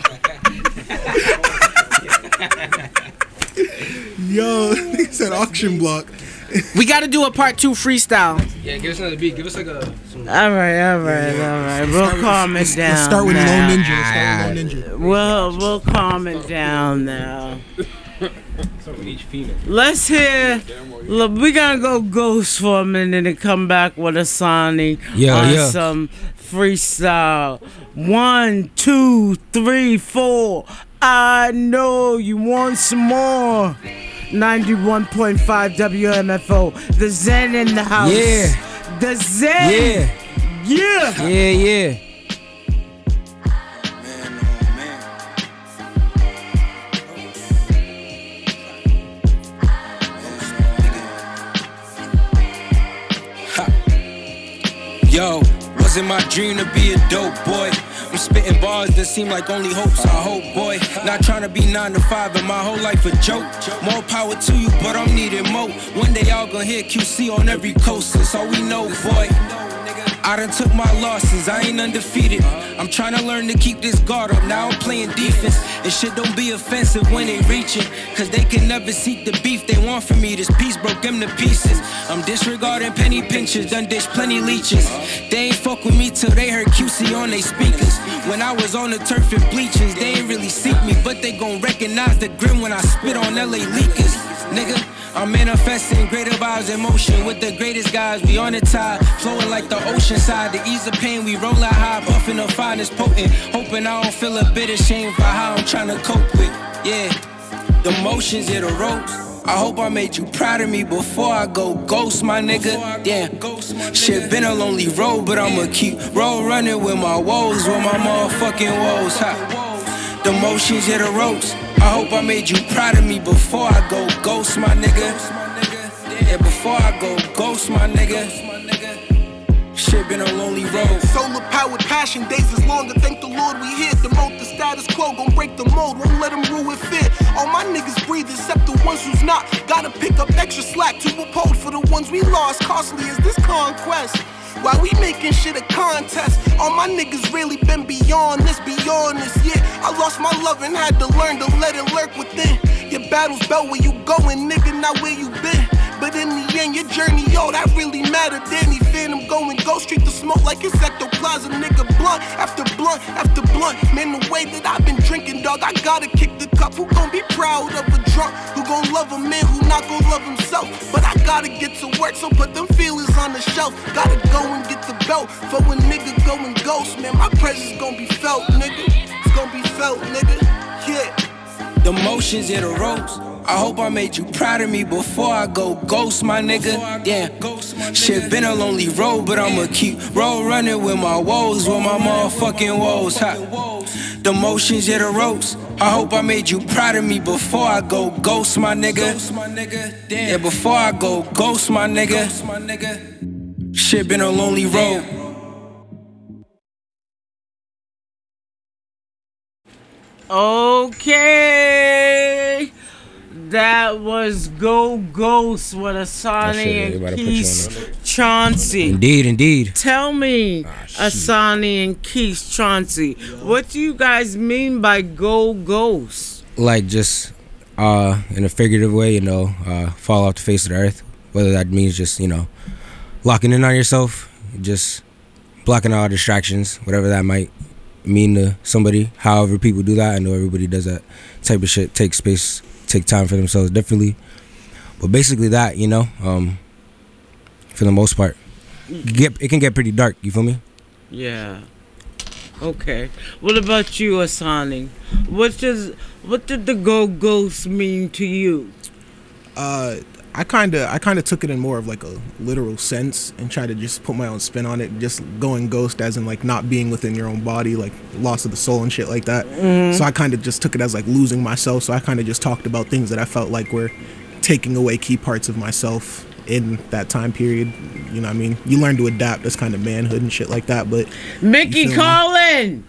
Yo, he said auction block. We gotta do a part 2 freestyle. Yeah, give us another beat. Give us like a. All right. We'll calm it down. Let's start with Low now. Ninja. We'll calm it down now. Let's hear. Look, we gonna go Ghost for a minute and come back with Asani on some freestyle. 1, 2, 3, 4. I know you want some more. 91.5 WMFO. The Zen in the house. Yeah. The Zen. Yeah. Yo, wasn't my dream to be a dope boy. I'm spitting bars that seem like only hopes. I hope, boy. Not trying to be 9 to 5 and my whole life a joke. More power to you, but I'm needing more. One day y'all gonna hear QC on every coast. That's all we know, boy. I done took my losses, I ain't undefeated. I'm trying to learn to keep this guard up, now I'm playing defense. And shit don't be offensive when they reaching, cause they can never seek the beef they want from me. This piece broke them to pieces. I'm disregarding penny pinchers, done dished plenty leeches. They ain't fuck with me till they heard QC on they speakers. When I was on the turf and bleachers, they ain't really seek me, but they gon' recognize the grin when I spit on LA leakers. Nigga, I'm manifesting greater vibes in motion with the greatest guys. We on the tide, flowing like the ocean side. The ease of pain, we roll out high, puffing the finest potent. Hoping I don't feel a bit ashamed for how I'm trying to cope with. Yeah, the motions, the ropes. I hope I made you proud of me before I go ghost, my nigga. Damn, shit been a lonely road, but I'ma keep roll running with my woes, with my motherfucking woes. Ha. The motions, the ropes. I hope I made you proud of me before I go ghost, my nigga. Yeah, before I go ghost, my nigga. Shit been a lonely road. Solar powered passion, days is longer. Thank the Lord we here. Demote the status quo, gon' break the mold. Won't let them rule with fear. All my niggas breathe except the ones who's not. Gotta pick up extra slack to uphold for the ones we lost. Costly is this conquest. Why we making shit a contest? All my niggas really been beyond this, yeah. I lost my love and had to learn to let it lurk within. Your battle's about where you going, nigga, not where you been. But in the end, your journey, yo, that really mattered. Danny Phantom going ghost street to smoke like it's ectoplasm, nigga. Blunt after blunt after blunt. Man, the way that I've been drinking, dog, I gotta kick the cup. Who gon' be proud of a drunk? Who gon' love a man who not gon' love himself? But I gotta get to work, so put them feelings on the shelf. Gotta go and get the belt for when nigga going ghost, man. My presence gon' be felt, nigga. it's gonna be felt, nigga. Yeah. The motions in the ropes. I hope I made you proud of me before I go ghost, my nigga. Damn, shit been a lonely road, but I'ma keep roll running with my woes, with my motherfucking woes. Ha. The motions in the ropes. I hope I made you proud of me before I go ghost, my nigga. Yeah, before I go ghost, my nigga. Shit been a lonely road. Okay. That was Go Ghost with Asani shit, and they about to put you Keith Chauncey. Indeed. Tell me, Asani and Keith Chauncey, what do you guys mean by Go Ghost? Like just in a figurative way, you know, fall off the face of the earth. Whether that means just, you know, locking in on yourself, just blocking out all distractions, whatever that might mean to somebody. However people do that, I know everybody does that type of shit, take space, take time for themselves differently. But basically that, you know, for the most part. It can get pretty dark, you feel me? Yeah. Okay. What about you, Asani? What did the Go Ghost mean to you? I kind of took it in more of like a literal sense and tried to just put my own spin on it, just going ghost as in like not being within your own body, like loss of the soul and shit like that. So I kind of just took it as like losing myself. So I kind of just talked about things that I felt like were taking away key parts of myself in that time period. You know what I mean? You learn to adapt. That's kind of manhood and shit like that. But Mickey Collin!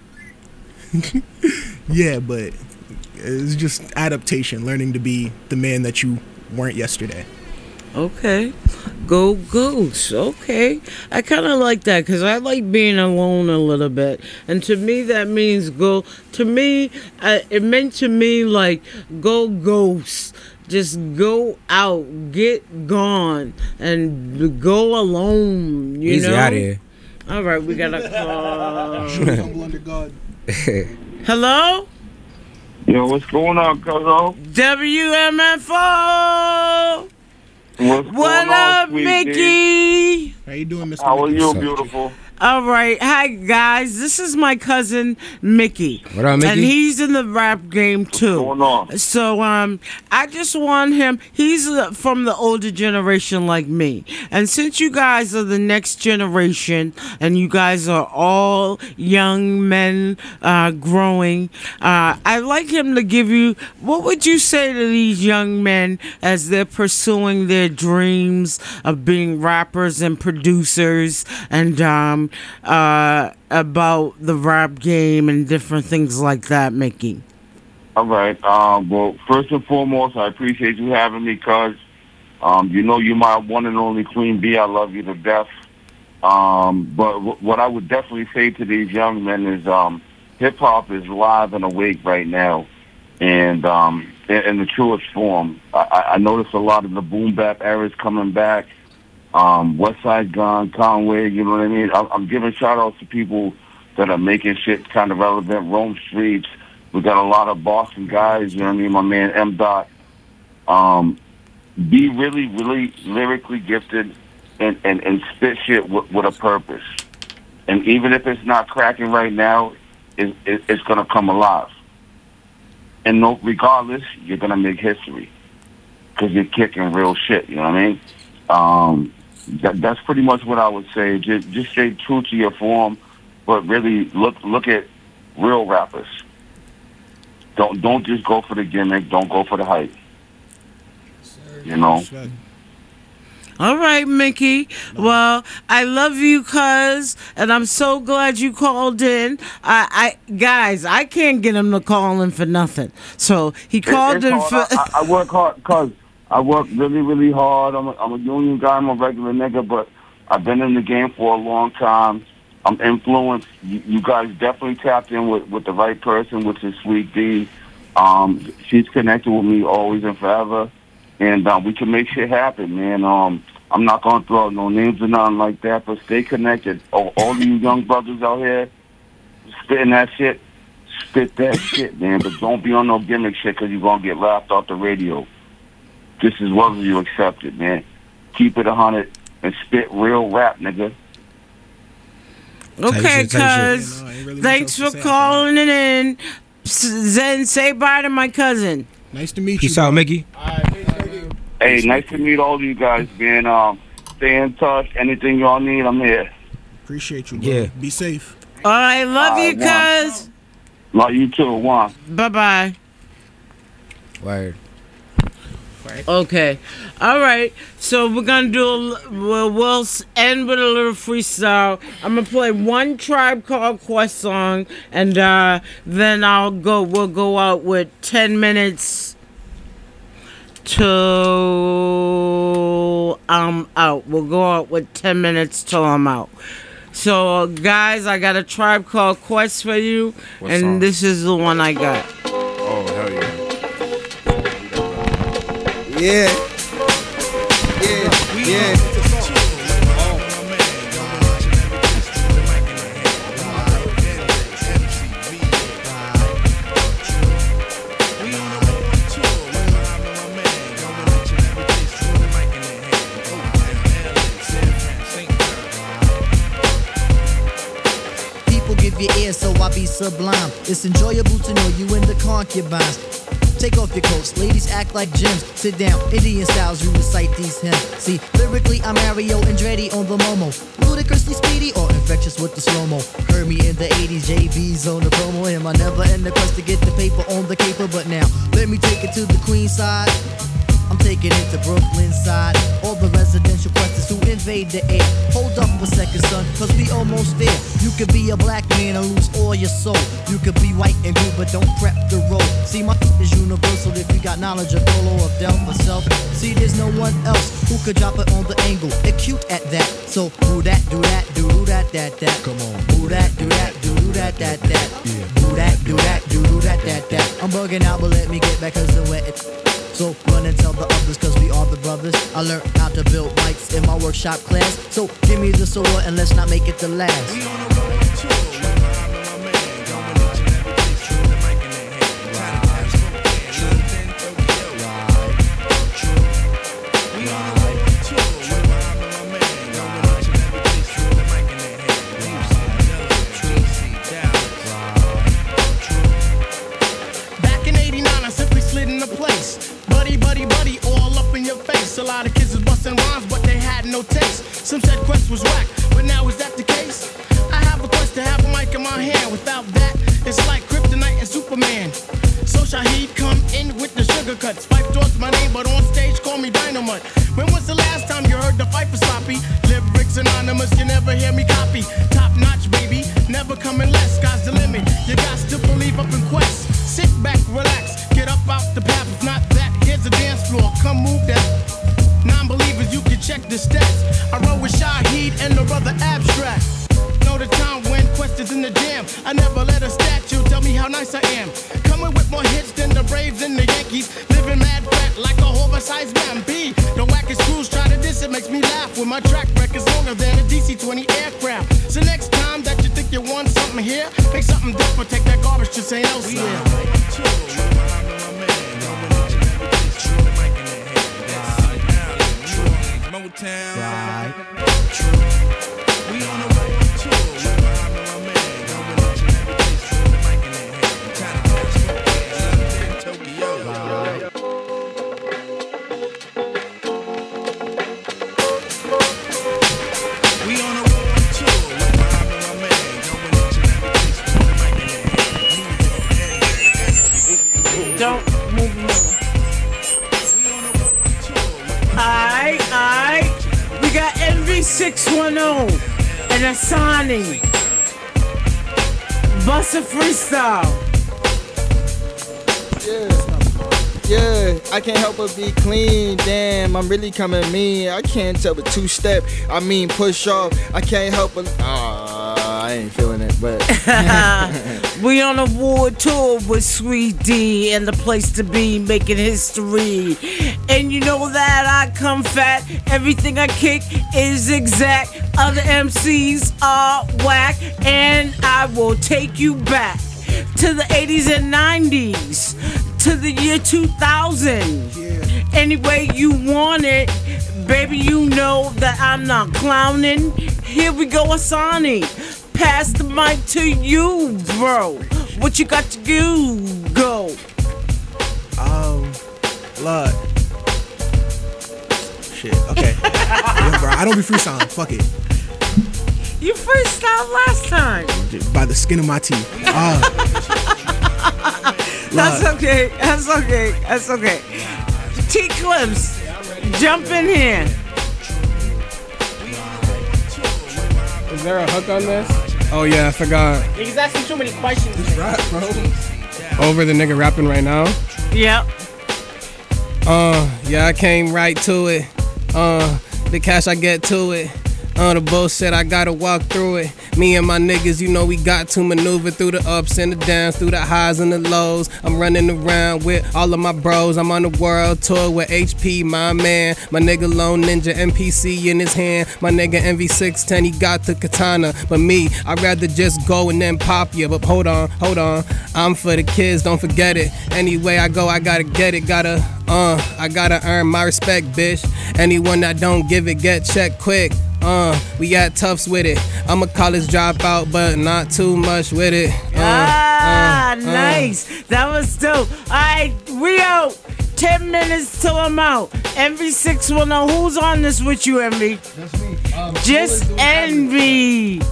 Yeah, but it's just adaptation, learning to be the man that you weren't yesterday. Okay. Go Ghost. Okay. I kind of like that because I like being alone a little bit. And to me, that means go. To me, it meant to me like go ghost. Just go out, get gone, and go alone. You Easy know? out here. All right, we got a call. Humble under God. Hello? Yo, what's going on, cuzzo? WMFO! What's What going on, up, sweetie? Mickey? How you doing, Mr. How are Mickey? you, beautiful? All right. Hi, guys. This is my cousin, Mickey. What up, Mickey? And he's in the rap game, too. What's going on? So, I just want him. He's from the older generation like me. And since you guys are the next generation and you guys are all young men growing, I'd like him to give you, what would you say to these young men as they're pursuing their dreams of being rappers and producers and about the rap game and different things like that, Mickey? All right. Well, first and foremost, I appreciate you having me, cuz. You know you're my one and only Queen Bee. I love you to death. But what I would definitely say to these young men is hip-hop is live and awake right now. And in the truest form. I noticed a lot of the boom bap eras coming back. West Side Gun, Conway, you know what I mean? I'm giving shout-outs to people that are making shit kind of relevant. Rome Streets. We got a lot of Boston guys, you know what I mean? My man M. Dot. Be really, really lyrically gifted and spit shit with a purpose. And even if it's not cracking right now, it's going to come alive. And no, regardless, you're going to make history because you're kicking real shit, you know what I mean? That's pretty much what I would say. Just stay true to your form, but really look at real rappers. Don't just go for the gimmick. Don't go for the hype. You know. All right, Mickey. Well, I love you, cuz, and I'm so glad you called in. Guys, I can't get him to call in for nothing. So he called in for. I work hard, cuz. I work really, really hard. I'm a union guy. I'm a regular nigga, but I've been in the game for a long time. I'm influenced. You guys definitely tapped in with the right person, which is Sweet D. She's connected with me always and forever, and we can make shit happen, man. I'm not gonna throw out no names or nothing like that, but stay connected. All of you young brothers out here spitting that shit, spit that shit, man. But don't be on no gimmick shit because you're gonna get laughed off the radio. Just as well as you accept it, man. Keep it 100 and spit real rap, nigga. Okay, shit, type shit. cuz. Thanks for calling it in. Zen, say bye to my cousin. Nice to meet Peace out, Mickey. Hey, nice to meet all of you guys, man. Stay in touch. Anything y'all need, I'm here. Appreciate you, bro. Yeah. Be safe. All right, love you, cuz. Love you too. One. Bye-bye. Word. Okay. All right. So we're going to do we'll end with a little freestyle. I'm going to play one Tribe Called Quest song, and then we'll go out with 10 minutes till I'm out. We'll go out with 10 minutes till I'm out. So, guys, I got a Tribe Called Quest for you, What and song? this is the one I got. Oh, hell yeah. Yeah. Yeah. People give you ear, so I be sublime. It's enjoyable to know you in the concubines. Take off your coats, ladies act like gems. Sit down, Indian styles, you recite these hymns. See, lyrically I'm Mario Andretti on the Momo. Ludicrously speedy or infectious with the slow-mo. Heard me in the 80s, JB's on the promo. Him, I never end the quest to get the paper on the caper. But now, let me take it to the Queen side. I'm taking it to Brooklyn side. All the residential questions who invade the air. Hold up a second, son, cause we almost there. You could be a black man and lose all your soul. You could be white and blue, but don't prep the road. See, my is universal if you got knowledge of Dolo or Del for self. See, there's no one else who could drop it on the angle. Acute at that. So, do that, do that, do that, that. Come on. Do that, do that, do that, that. Yeah. Do that, do that, do that, that. I'm bugging out, but let me get back cause the wet it. So run and tell the others cause we are the brothers. I learned how to build bikes in my workshop class. So give me the sword and let's not make it the last. Back in '89, I simply slid into place. Buddy, all up in your face. A lot of kids was busting rhymes, but they had no taste. Some said Quest was whack, but now is that the case? I have a quest to have a mic in my hand. Without that, it's like Kryptonite and Superman. So Shaheed come in with the sugar cuts. Fife towards my name, but on stage call me Dynamite. When was the last time you heard the fight for sloppy? Lyrics anonymous, you never hear me copy. Top notch, baby, never coming less. Sky's the limit. You got to believe up in Quest. Sit back, relax, get up out the path. If not that, here's the dance floor. Come move that. Non-believers, you can check the stats. I roll with Shaheed and the brother Abstract. Know the time when Quest is in the jam. I never let a statue tell me how nice I am. Coming with more hits than the Braves and the Yankees. Living mad fat like a oversized man. B, the wackest crews try to diss it, makes me laugh. When my track record's longer than a DC-20 aircraft. So next time that you think you want something here, make something different, take that garbage to St. Elsewhere. Motown. We on the road too. We on the road too. Don't move me. Alright. We got NV610 and Asani. Bust a freestyle. Yeah, I can't help but be clean. Damn, I'm really coming mean. I can't tell a two-step. I mean, push off. I can't help but. I ain't feeling it, but. We on a war tour with Sweet D and the place to be making history. And you know that I come fat. Everything I kick is exact. Other MCs are whack. And I will take you back to the 80s and 90s. To the year 2000. Any way you want it. Baby, you know that I'm not clowning. Here we go, Asani. pass the mic to you, bro. What you got to do? Go. Blood. Shit. Okay. Yeah, bro. I don't be freestyling. Fuck it. You freestyled last time. By the skin of my teeth. That's okay. That's okay. That's okay. T-Clips, jump in here. Is there a hook on this? Oh yeah, I forgot. Niggas asking too many questions. Rap, bro. Over the nigga rapping right now. Yep. Yeah, I came right to it. The cash, I get to it. The bullshit, I gotta walk through it. Me and my niggas, you know we got to maneuver through the ups and the downs, through the highs and the lows. I'm running around with all of my bros. I'm on the world tour with HP, my man. My nigga Lone Ninja, MPC in his hand. My nigga MV610, he got the katana. But me, I'd rather just go and then pop ya. But hold on. I'm for the kids, don't forget it. Anyway I go, I gotta get it. I gotta earn my respect, bitch. Anyone that don't give it, get checked quick. We got toughs with it. I'm a college dropout, but not too much with it. Nice. That was dope. Alright, we out. 10 minutes till I'm out. Envy610. Who's on this with you, Envy? That's me. Just Envy.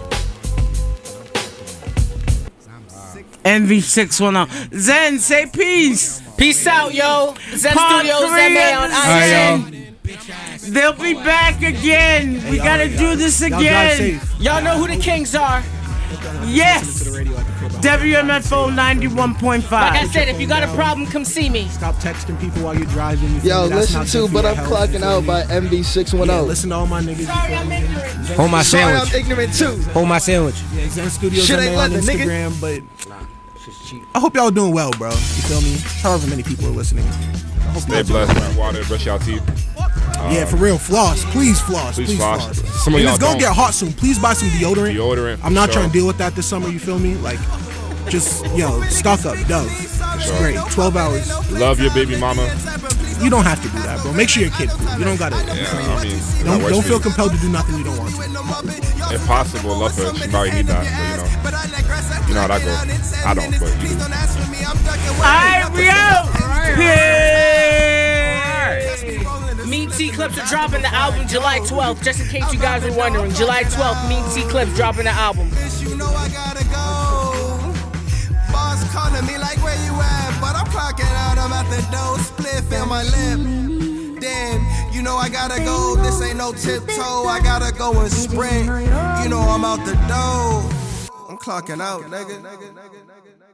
Envy610. Zen, say peace. Peace out, yo. Zen Part Studios, 3 ZMA of on the iTunes. Zen. They'll be back again. We gotta do this again. Y'all know who the kings are. Yes. WMFO 91.5. Like I said, if you got a problem, come see me. Stop texting people while you're driving. You feel Yo, me? That's listen not to good for But your I'm health. Clocking Out by MV610. Yeah, listen to all my niggas. Sorry, I'm ignorant. Hold my Sorry, sandwich. I'm ignorant too. Hold my sandwich. Yeah, Zen Studios Shit MA ain't on leather, nigga. Instagram, but I hope y'all doing well, bro. You feel me? However many people are listening. I hope Stay y'all doing blessed, well. drink water, brush your teeth. Yeah, for real, floss. Please floss. Please floss. Some of And y'all it's gonna don't. get hot soon. Please buy some deodorant. I'm not for trying sure. to deal with that this summer, you feel me? Like, just, stock up, Dove. It's sure. great. 12 hours. Love your baby mama. You don't have to do that, bro. Make sure your kid cool. You don't gotta. Yeah, I mean, Don't feel compelled to do nothing you don't want to. If possible, love her. She probably need that, but you know how that goes. I don't, but you do. Alright, we out. Mean T-Clips are dropping the album July 12th, just in case you guys were wondering. July 12th, Mean T-Clips dropping the album. You know I gotta go. Boss calling me like where you at, but I'm clocking out. I'm at the door, spliff in my lip. Damn, you know I gotta go. This ain't no tiptoe. I gotta go and sprint. You know I'm out the door. I'm clocking out, nigga.